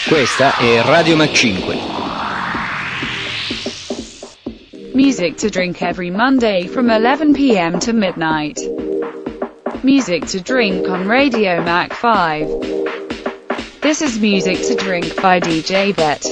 Questa è Radio Mac 5. Music to drink every Monday from 11 p.m. to midnight. Music to drink on Radio Mac 5. This is Music to Drink by DJ Bet.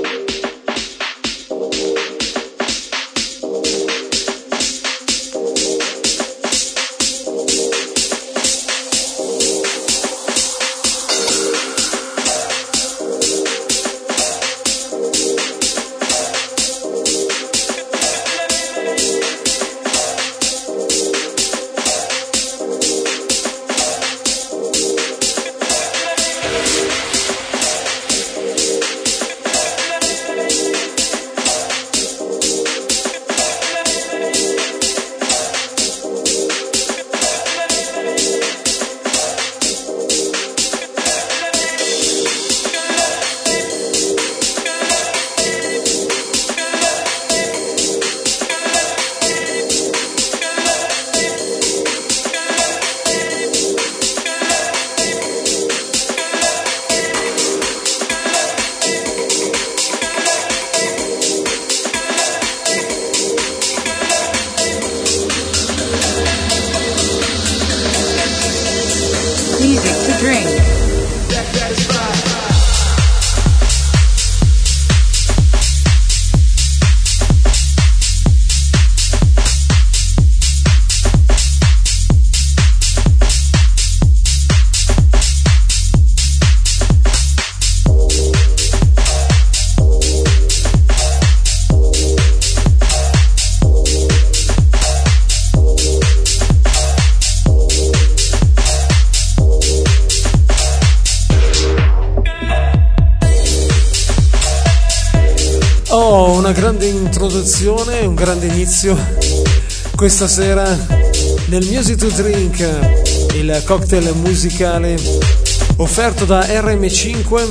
Una grande introduzione, un grande inizio questa sera nel Music to Drink, il cocktail musicale offerto da RM5.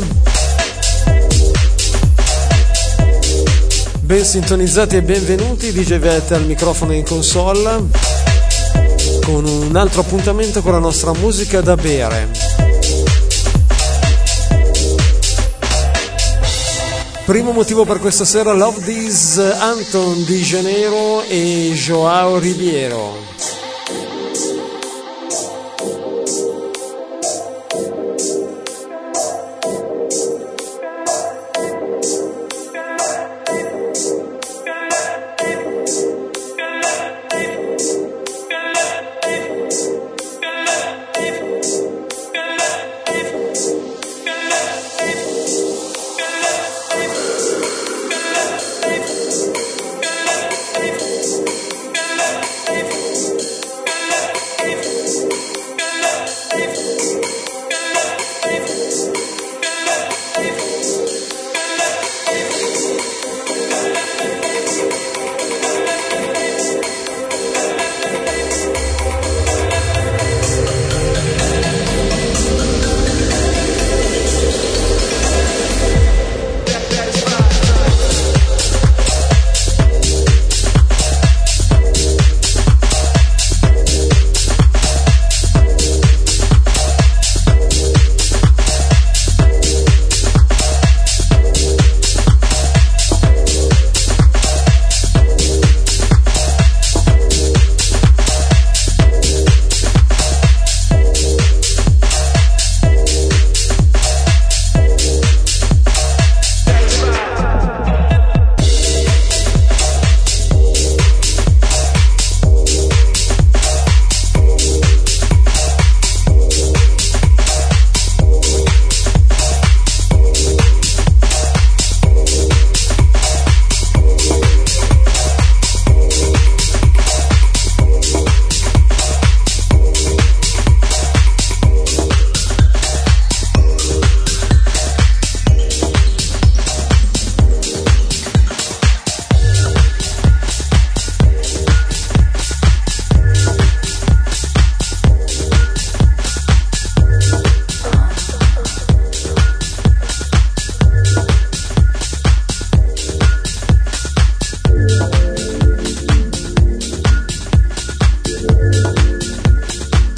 Ben sintonizzati e benvenuti, DJ Vet al microfono e in console con un altro appuntamento con la nostra musica da bere. Primo motivo per questa sera, Love This, Anton Di Janeiro e Joao Ribeiro.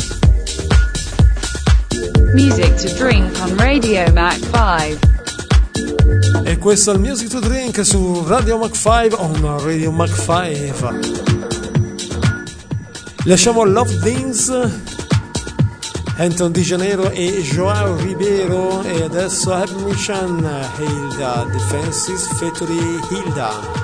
Music to Drink on Radio Mac 5. E questo è il Music to Drink su Radio Mach 5 on Radio Mach 5. Lasciamo Love Dance, Anton Di Janeiro e Joao Ribeiro, e adesso Happy Mission, Hilda Defenses featuring Hilda.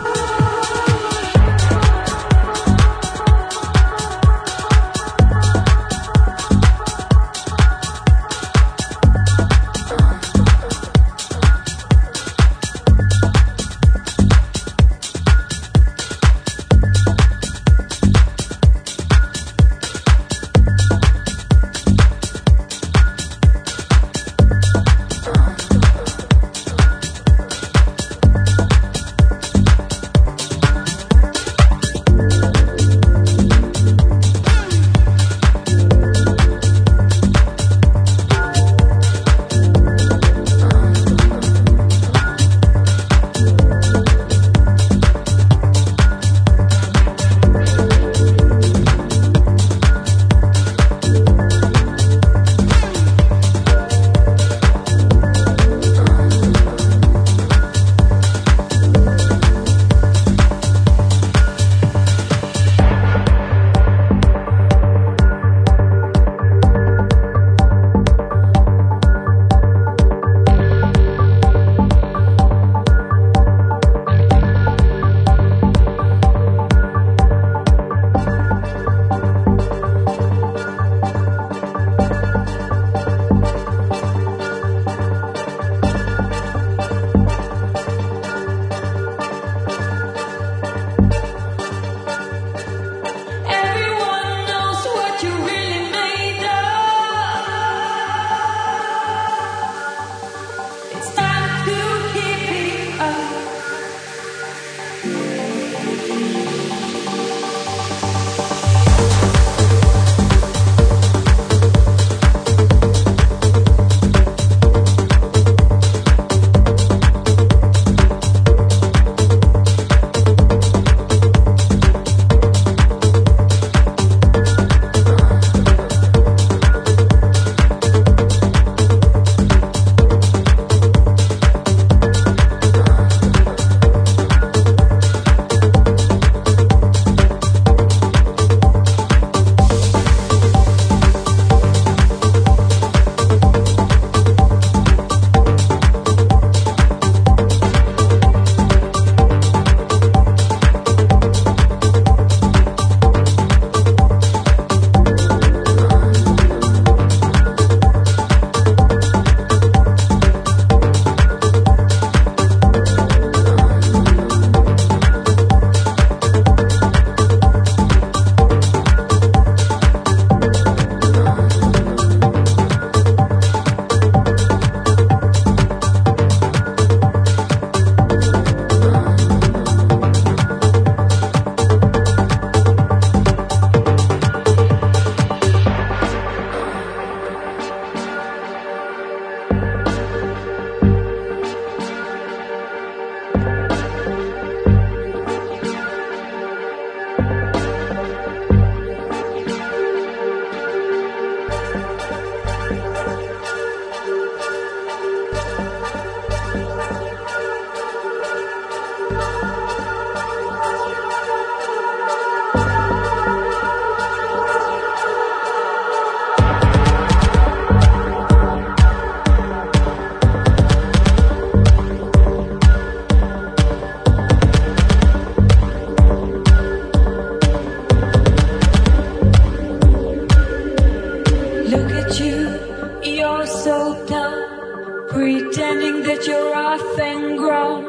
pretending that you're off and grown.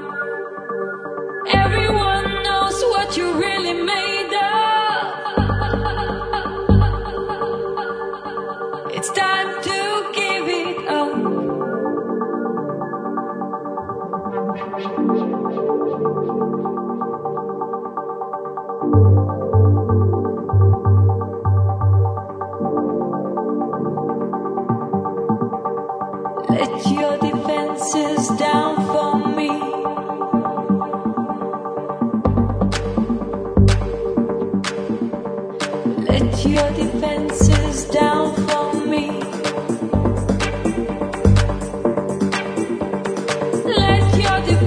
Everyone knows what you're really made of. It's time to give it up. Let your defenses down for me. Let your defenses down for me. Let your defenses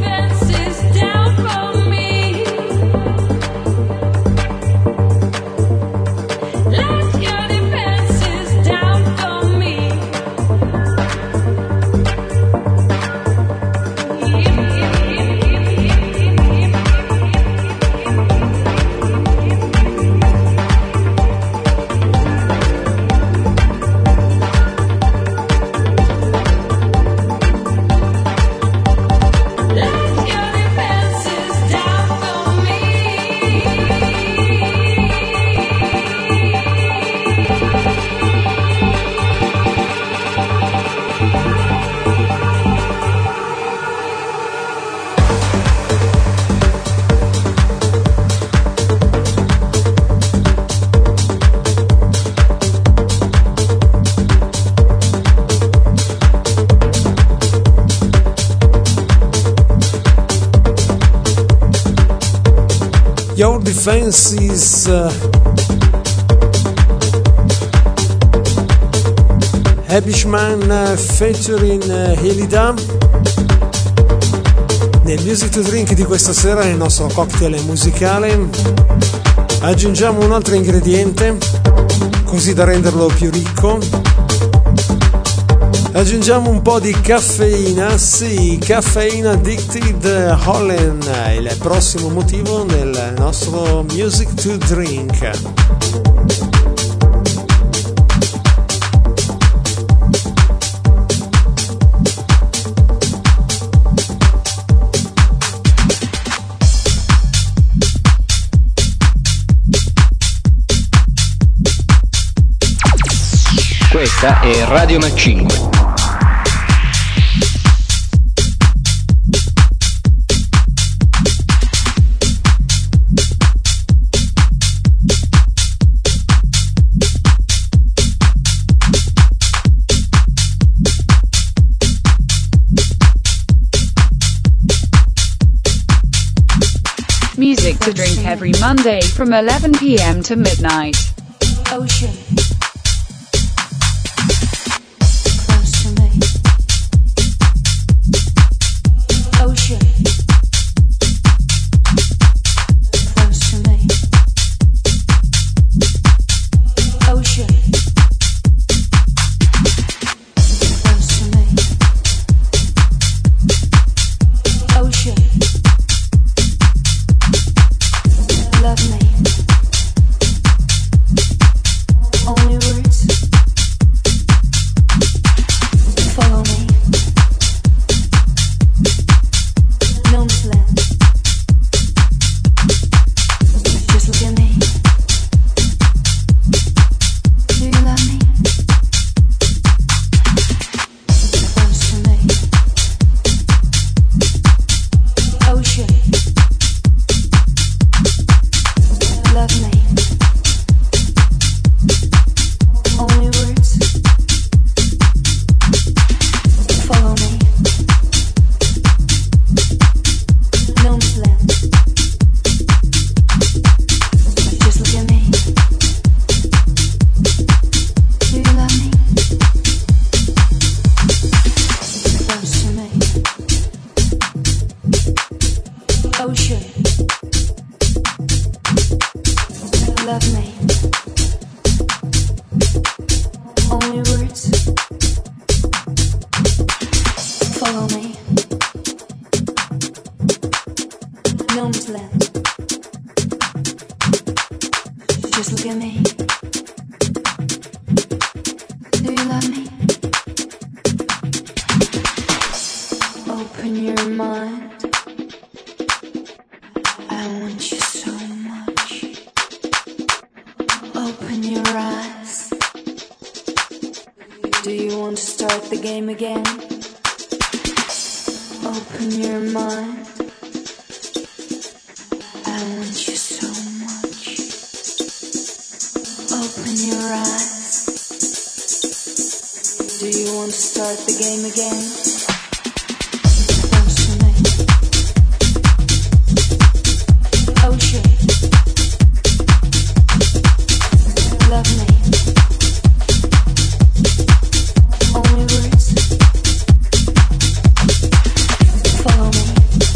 Your Defenses, Habishman featuring Helida. Nel Music to Drink di questa sera, nel nostro cocktail musicale, aggiungiamo un altro ingrediente, così da renderlo più ricco. Aggiungiamo un po' di caffeina, sì, Caffeine Addicted Holland, il prossimo motivo nel nostro Music to Drink. Questa è Radio Mac 5. Music to drink every Monday from 11 p.m. to midnight. Ocean. Close to me. Ocean. Close to me. Ocean. Close to me. Ocean. Love me. Only words. Follow me. No plan. Just look at me. Do you love me? Close to me. Ocean. Love me. Only words. Follow me. No plan. Just look at me. Do you love me? Close to me. Ocean. Love me. Only words. Follow me. No plan. Just look at me. Do you love me? Open your mind. I want you so much. Open your eyes. Do you want to start the game again? Open your mind. I want you so much. Open your eyes. Do you want to start the game again? Close to me. Ocean. Love me. Only words. Follow me.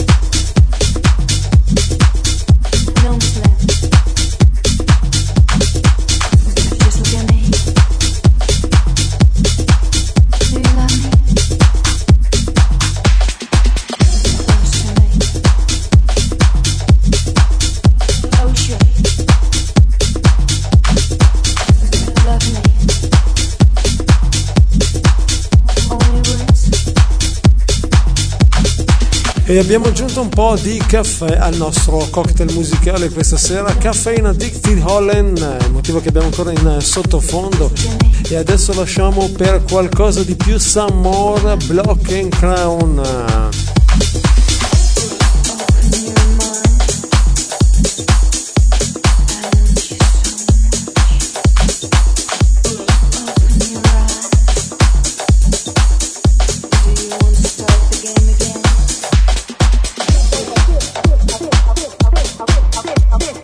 No plan. Just look at me. Do you love me? Close to me. Ocean. Love me. Only words. E abbiamo aggiunto un po' di caffè al nostro cocktail musicale questa sera, Caffeine Addicted Holland, il motivo che abbiamo ancora in sottofondo. E adesso lasciamo per qualcosa di più Some More, Block and Crown. Open your mind. I want you so much. Open your eyes. Do you want to start the game again?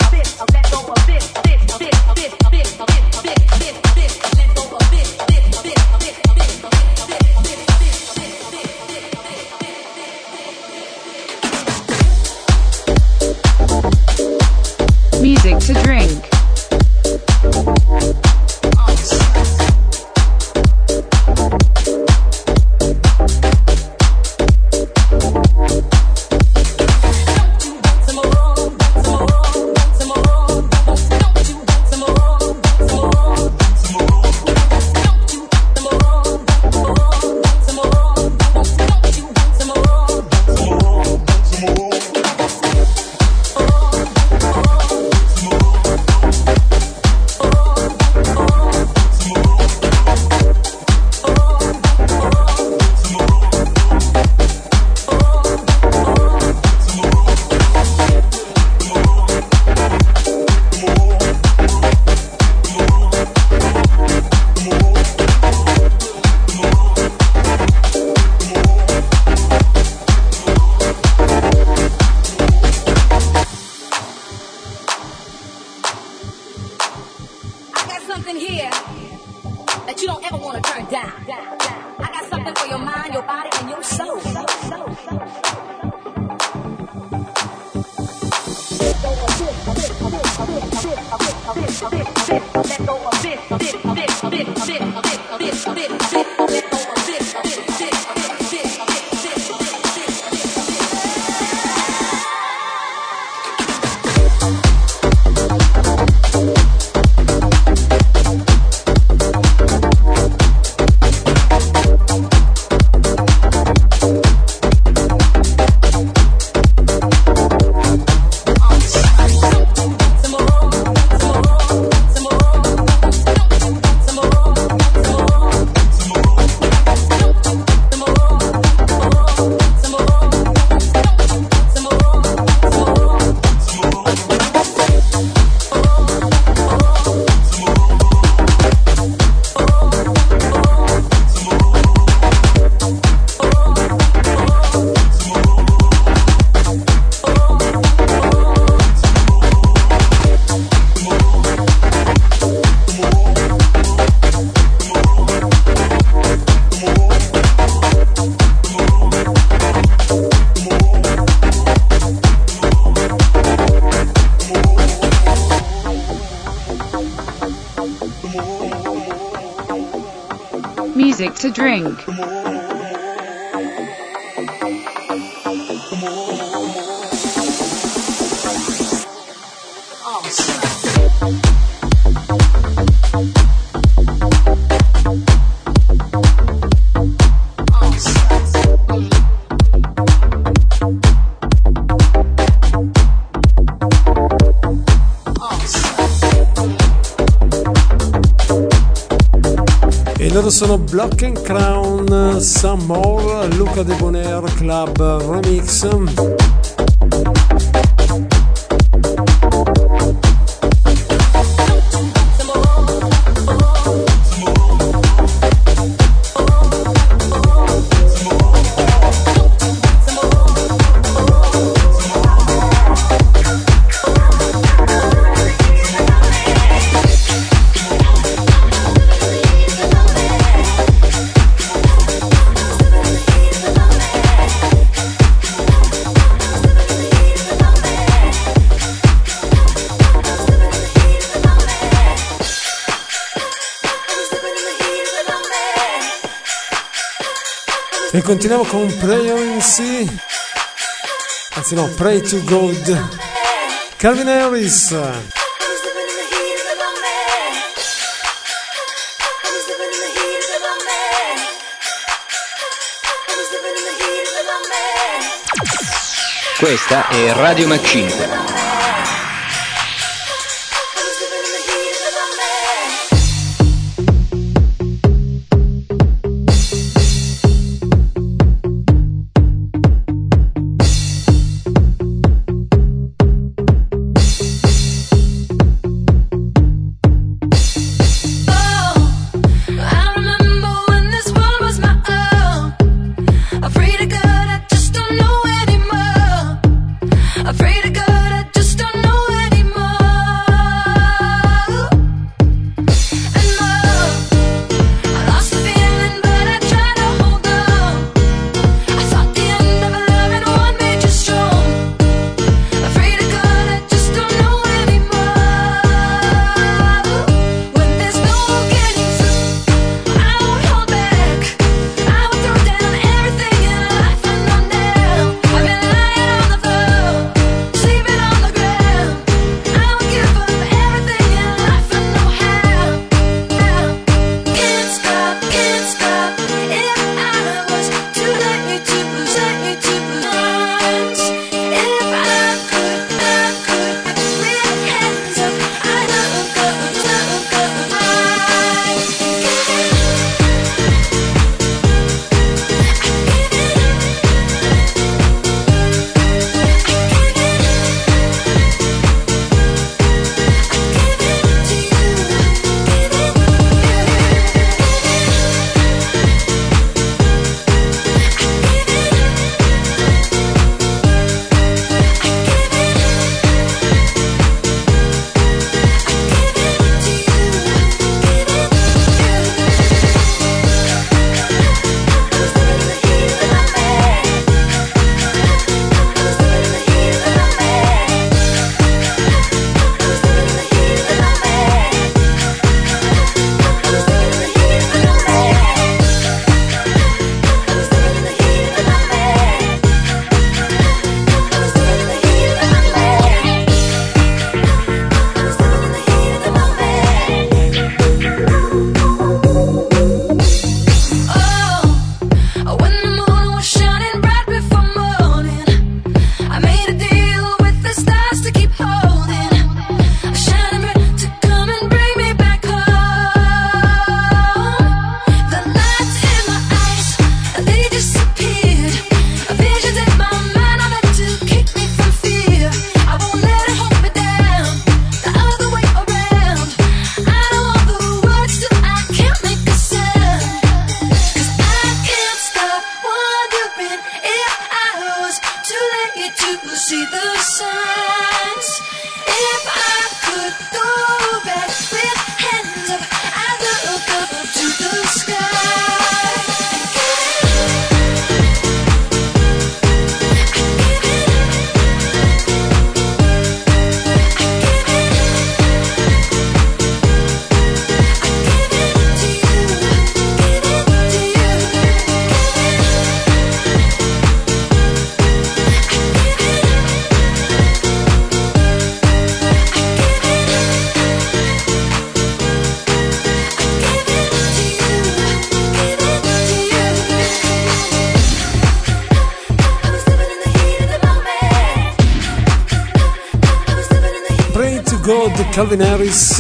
to drink. Music to drink. Loro sono Block and Crown, Some More, Luca Debonair Club Remix. E continuiamo con Pray on Sea, anzi no, Pray to God, Calvin Harris. Questa è Radio Mac 5. Afraid of God, I just Calvin Harris.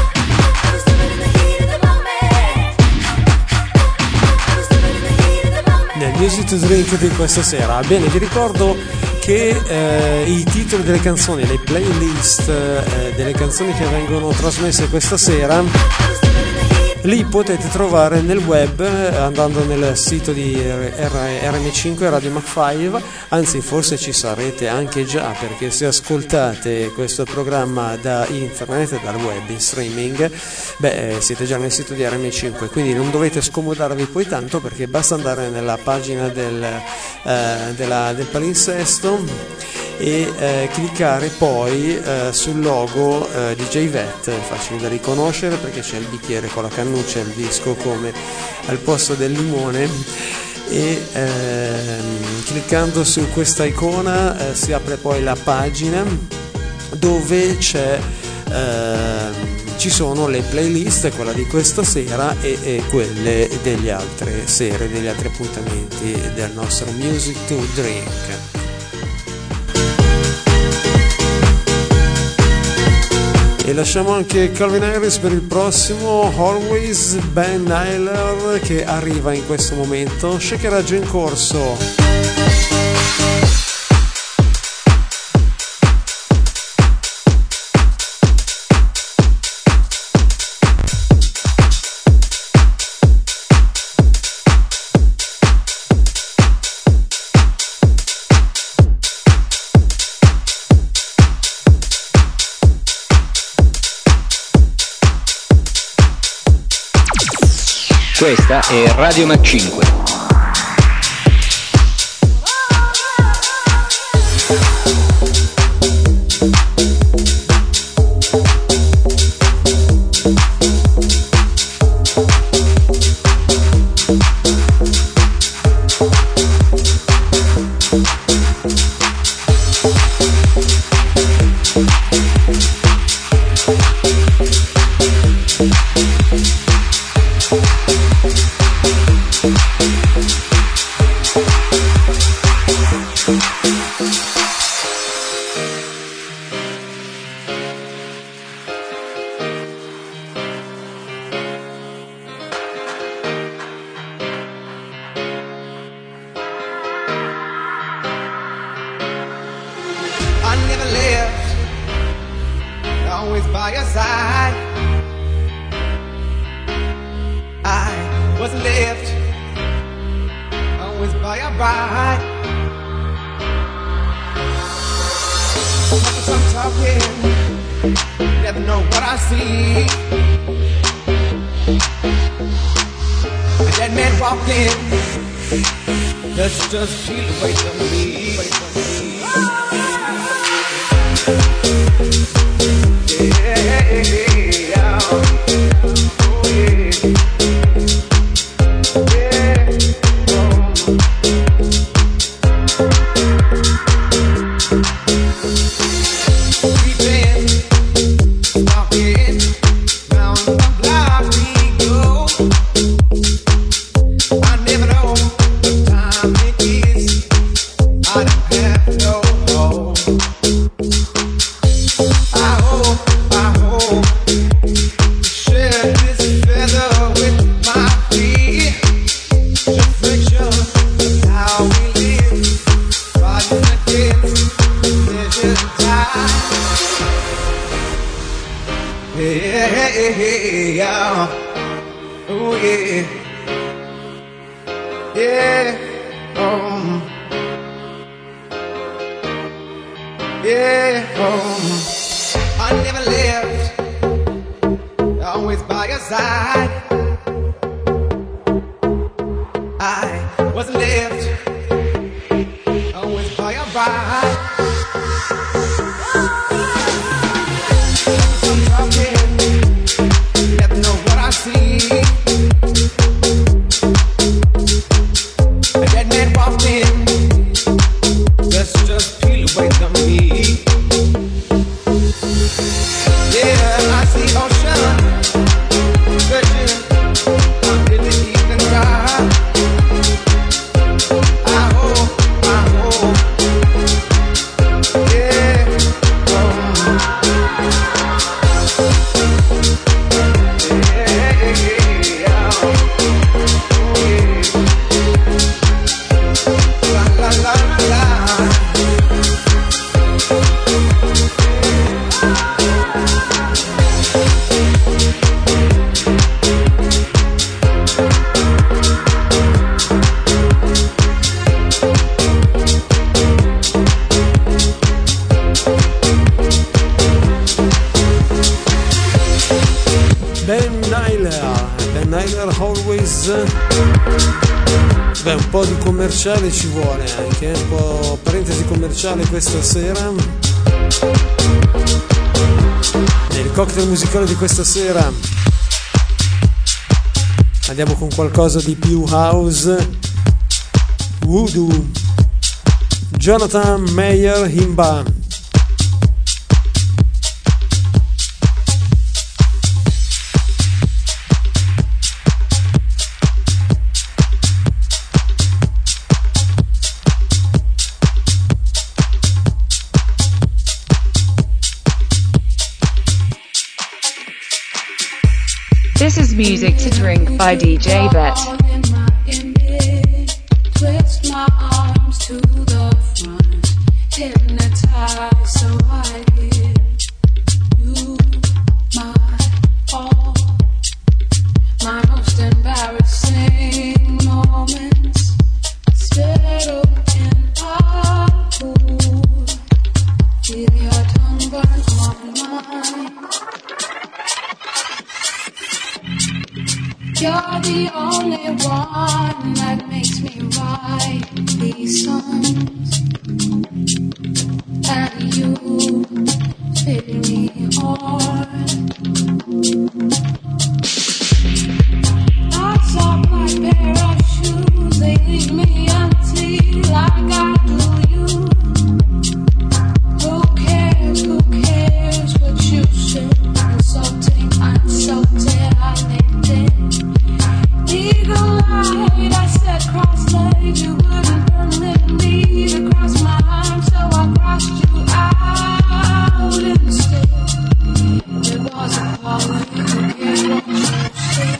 Nel Music to Drink di questa sera. Bene, vi ricordo che i titoli delle canzoni, le playlist delle canzoni che vengono trasmesse questa sera li potete trovare nel web andando nel sito di RM5 Radio Mac 5, anzi forse ci sarete anche già, perché se ascoltate questo programma da internet, dal web in streaming, siete già nel sito di RM5, quindi non dovete scomodarvi poi tanto, perché basta andare nella pagina del palinsesto e cliccare poi sul logo di JVET, facile da riconoscere perché c'è il bicchiere con la cannuccia e il disco come al posto del limone, e cliccando su questa icona si apre poi la pagina dove ci sono le playlist, quella di questa sera e quelle delle altre sere, degli altri appuntamenti del nostro Music to Drink. E lasciamo anche Calvin Harris per il prossimo, Always, Ben Nyler, che arriva in questo momento. Shakeraggio in corso. Questa è Radio Mac 5. house. Beh, un po' di commerciale ci vuole anche, un po' parentesi commerciale questa sera. Nel cocktail musicale di questa sera andiamo con qualcosa di più house. Voodoo, Jonathan Mayer Himba. This is Music to Drink by DJ Bet. Twist my arms to the front, hypnotized so I hear you, my all, my most embarrassing moments settle in a pool. Feel your tongue burn on mine. You're the only one that makes me write these songs, and you fit me hard. I saw my pair of shoes, they leave me empty like I do you. Who cares what you say? Insulting, I lived it. Eagle-eyed, I said cross-legged, you wouldn't permit me to cross my arms, so I crossed you out instead. It was appalling to hear what you said.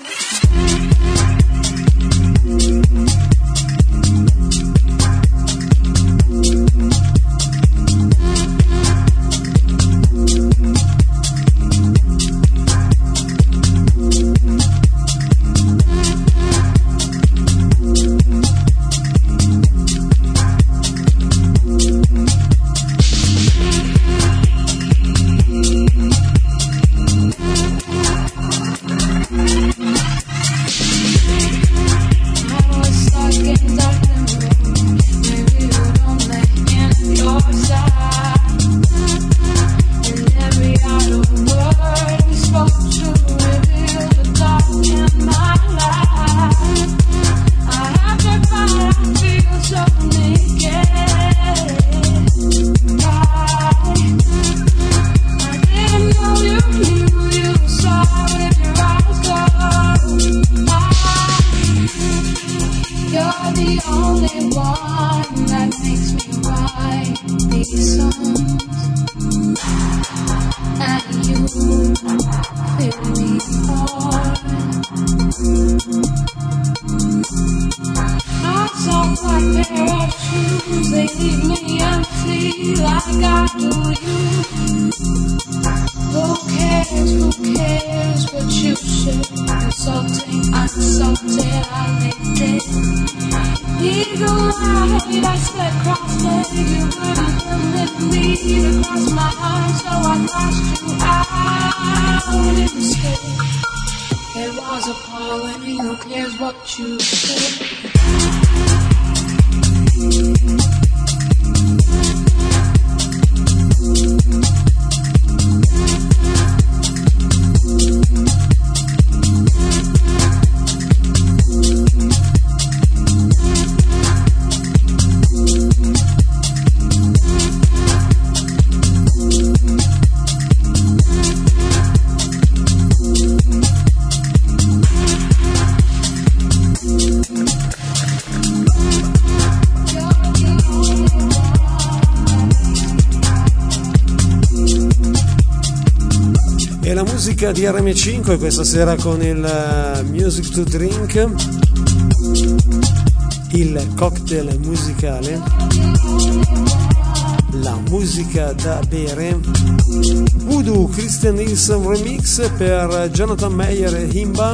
Di RM5 questa sera con il Music to Drink, il cocktail musicale, la musica da bere. Voodoo, Christian Nielsen remix per Jonathan Mayer e Himba.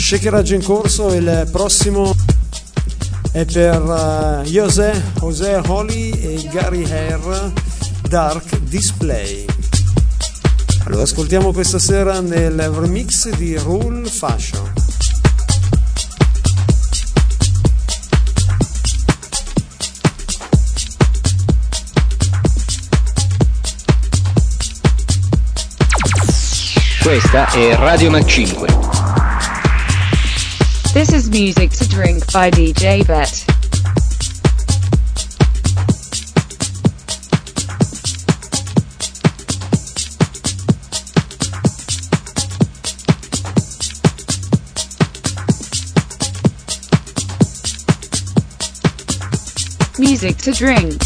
shakeraggio in corso. Il prossimo è per José Holly e Gary Hare, Dark Display. Allora ascoltiamo questa sera nel remix di Rule Fashion. Questa è Radio Mac 5. This is Music to Drink by DJ Vet. Music to Drink.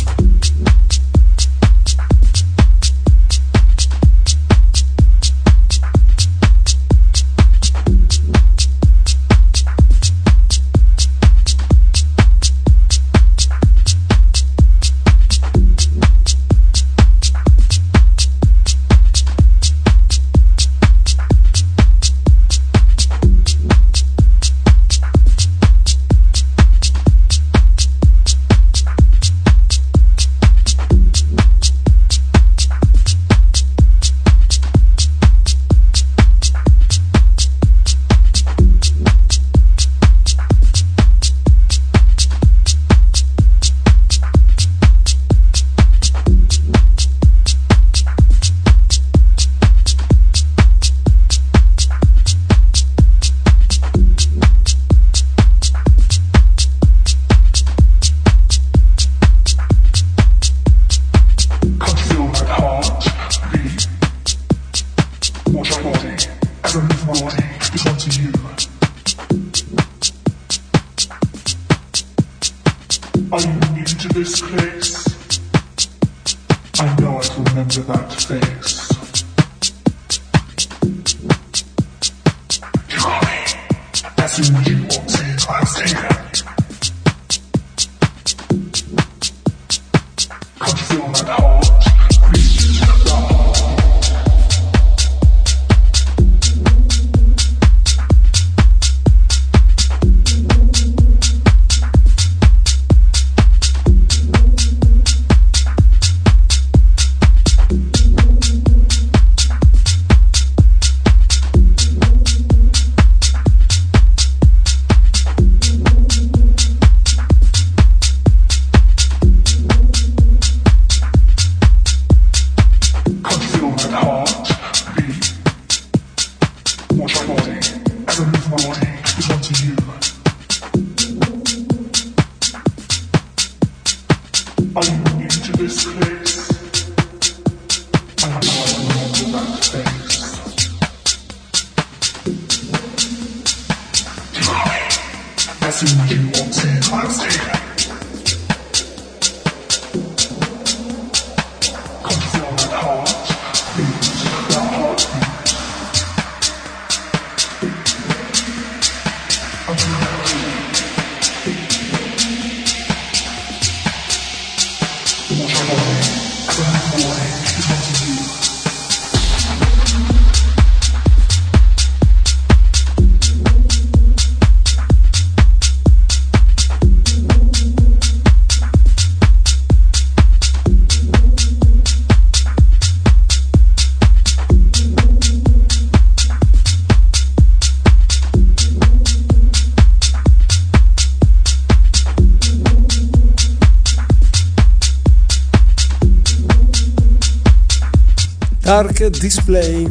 Dark Display.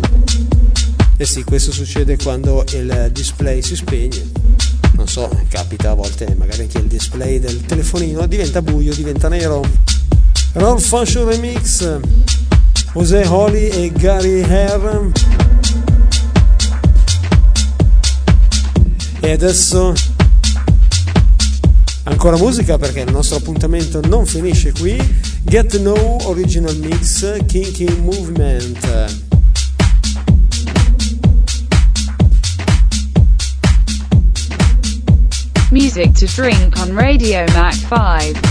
Eh sì, questo succede quando il display si spegne. Non so, capita a volte magari che il display del telefonino diventa buio, diventa nero. Rule Fashion Remix, José Holly e Gary Hare. E adesso ancora musica, perché il nostro appuntamento non finisce qui. Get to Know Original Mix, Kinky Movement. Music to Drink on Radio Mac 5.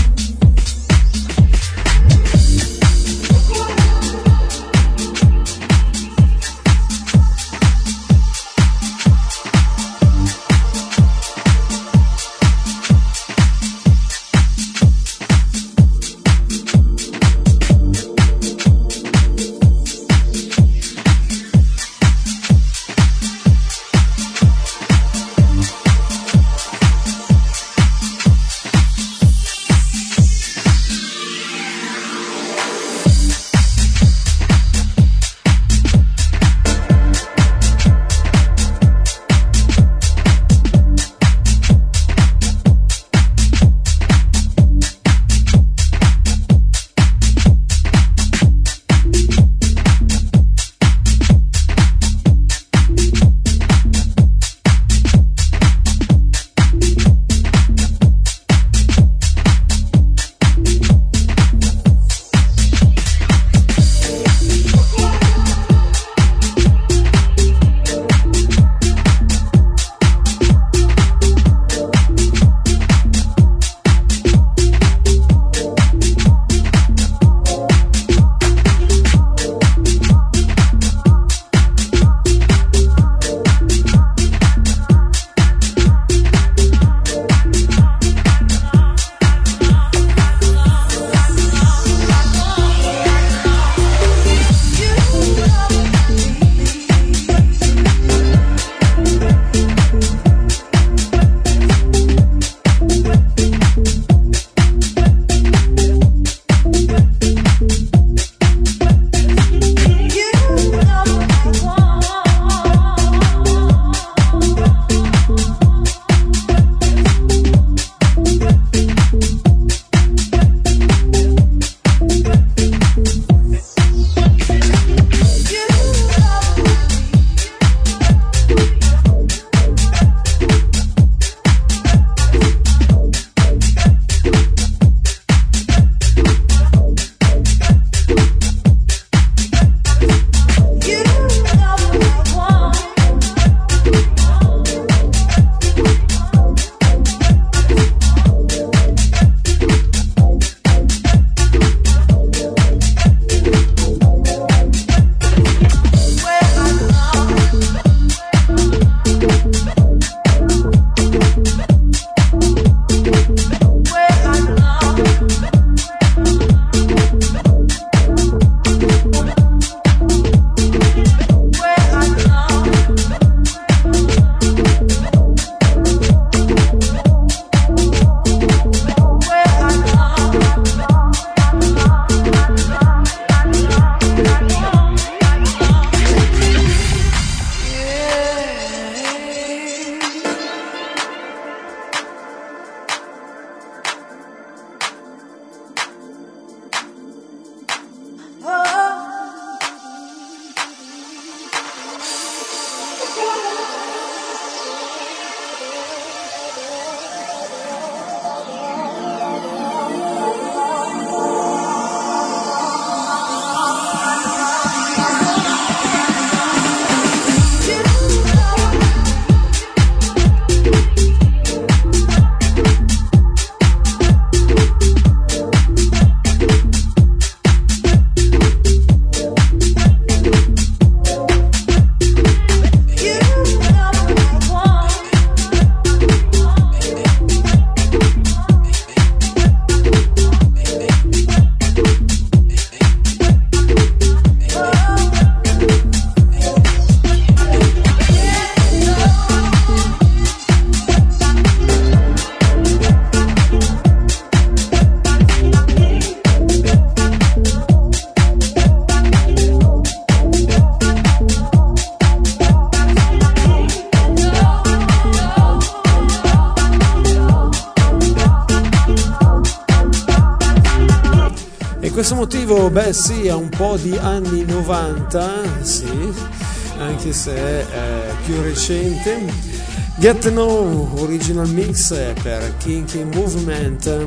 questo motivo, beh sì, ha un po' di anni 90, sì, anche se è più recente. Get to Know Original Mix per Kinky Movement.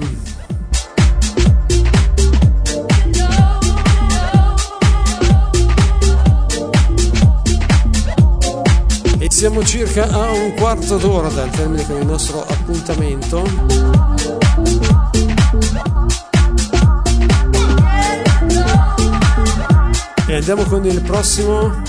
E siamo circa a un quarto d'ora dal termine con il nostro appuntamento. E andiamo con il prossimo.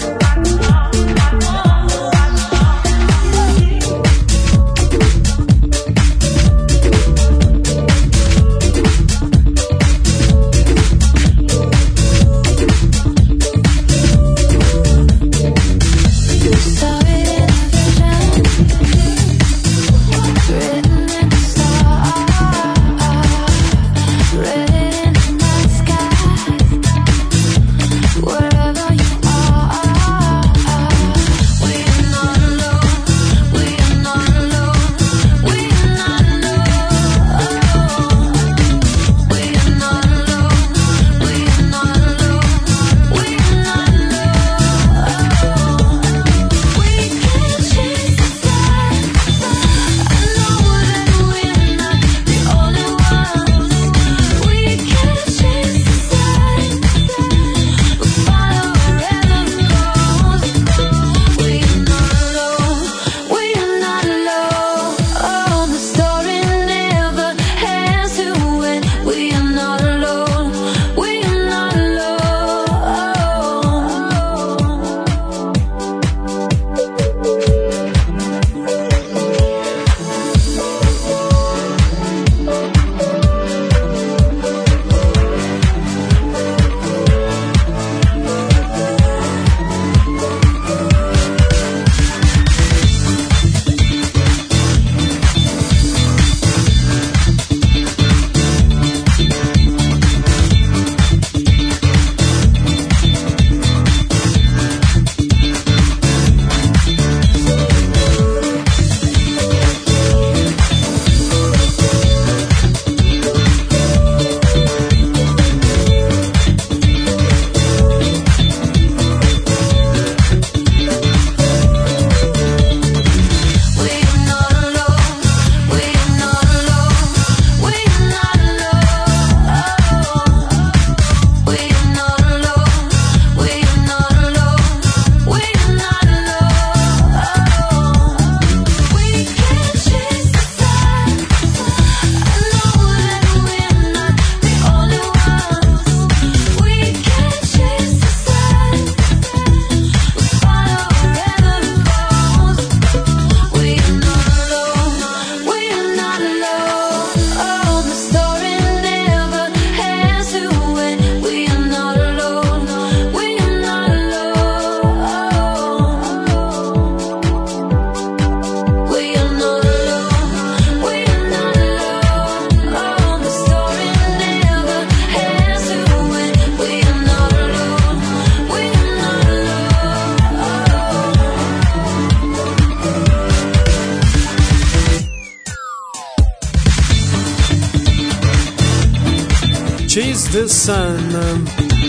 Chase the Sun,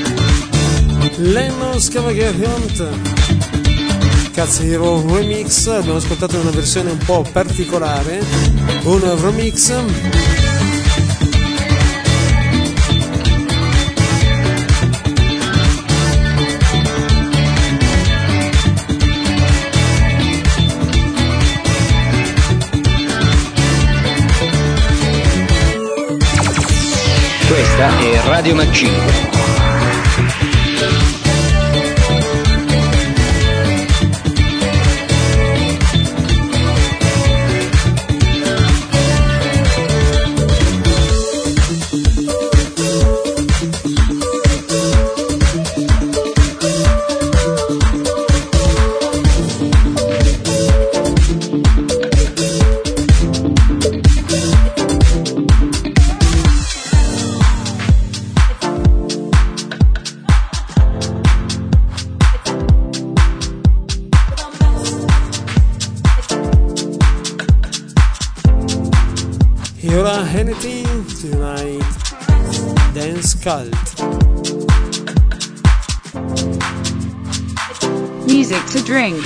Lennon Scavagariant, Cazzo Hero Remix. Abbiamo ascoltato una versione un po' particolare, un remix. Questa è Radio Mac 5. E ora Anything Tonight. Dance Cult. Music to drink.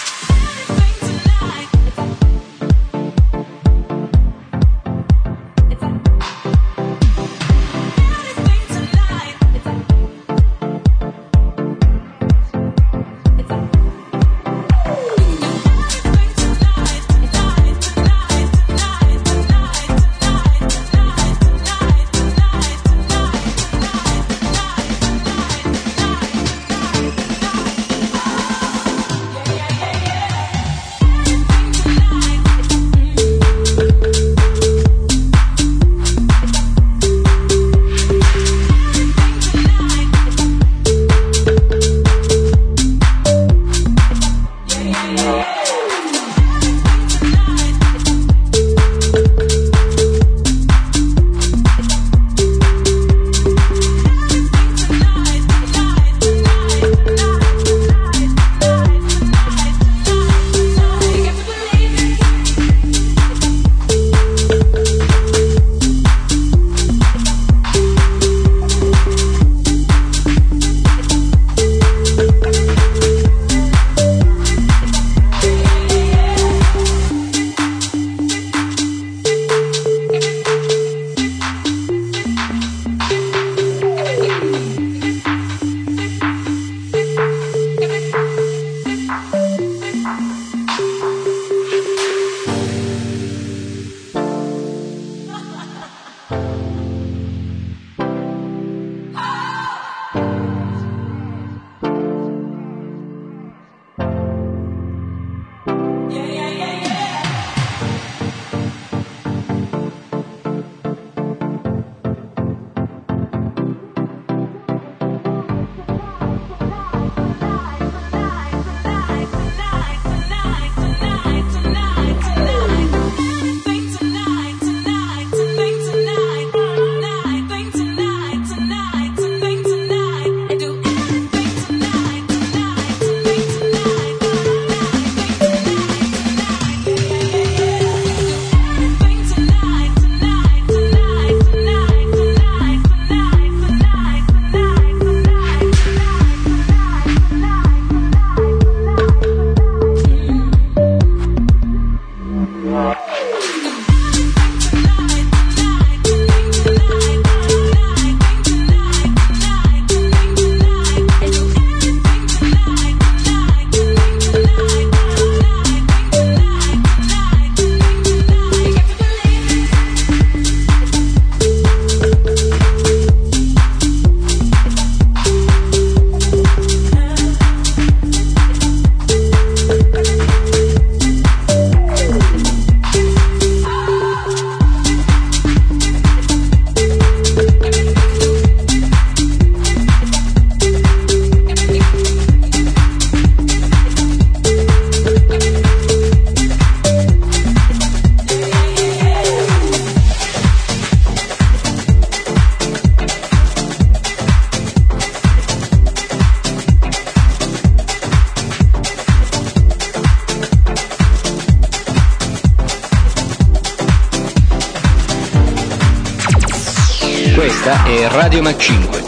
Questa è Radio Mac 5.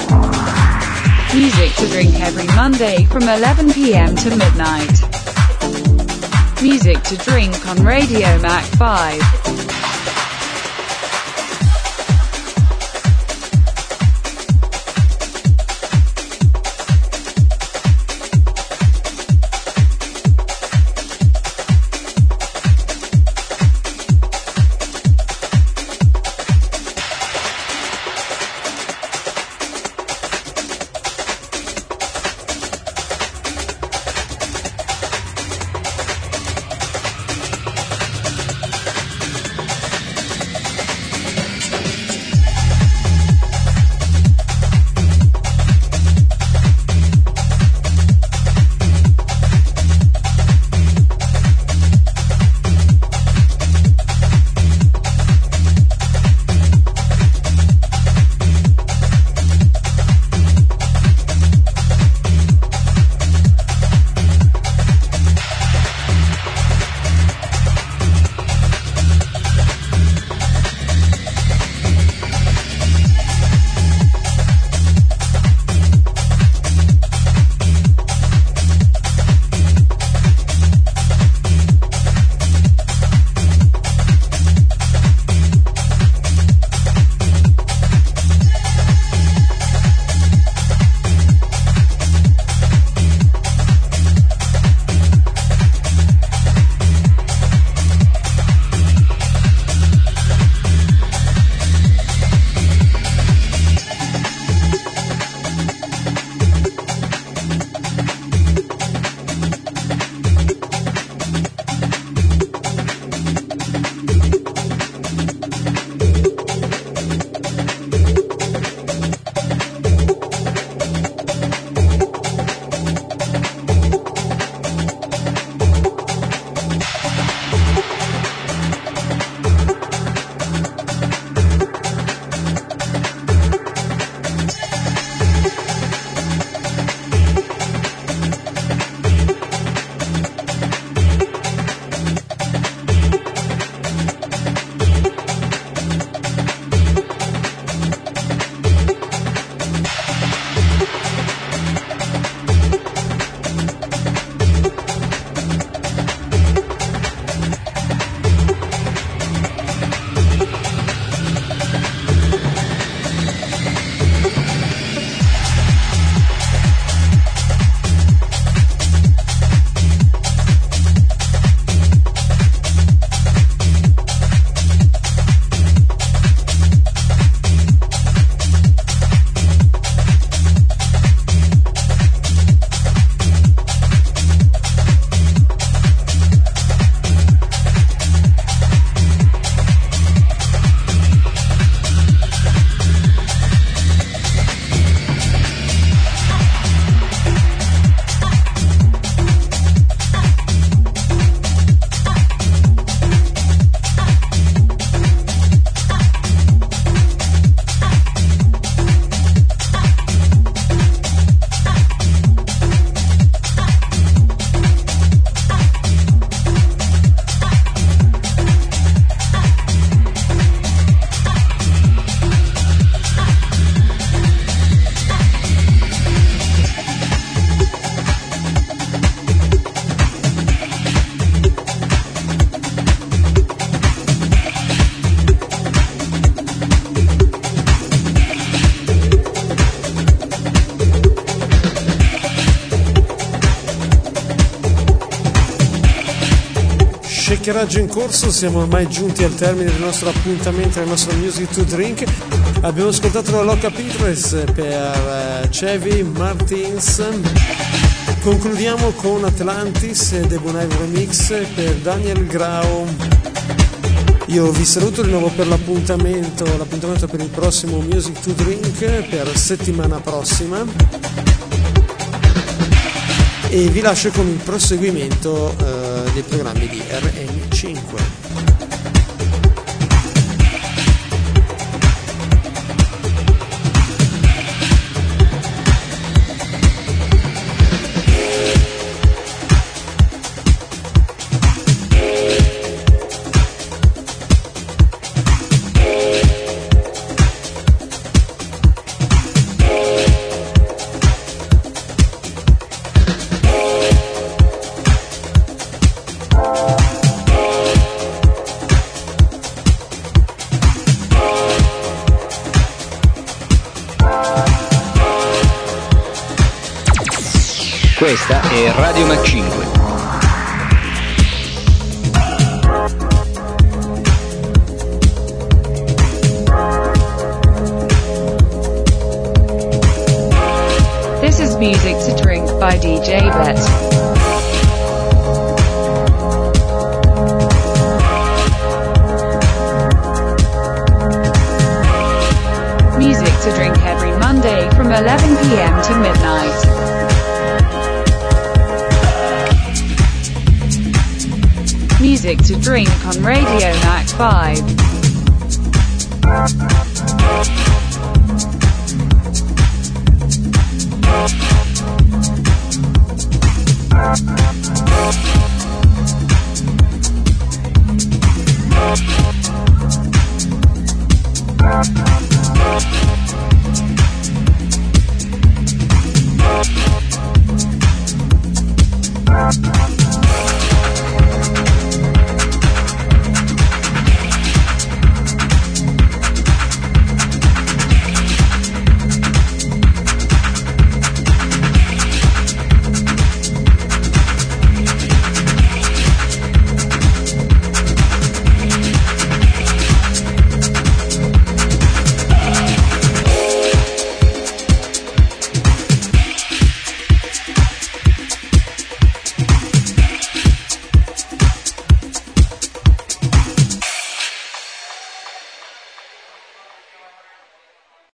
Music to drink every Monday from 11 p.m. to midnight. Music to drink on Radio Mac 5. chiacchieraggio in corso, siamo ormai giunti al termine del nostro appuntamento, del nostro Music to Drink. Abbiamo ascoltato la Loca Pitres per Chevy Martins. Concludiamo con Atlantis e The Bon Iver Remix per Daniel Grau. Io vi saluto di nuovo per l'appuntamento per il prossimo Music to Drink per settimana prossima e vi lascio con il proseguimento dei programmi di RM5. Questa è Radio Mac 5. This is Music to Drink by DJ Bet. Music to Drink every Monday from 11 p.m. to midnight. Music to Drink on Radio Mac 5.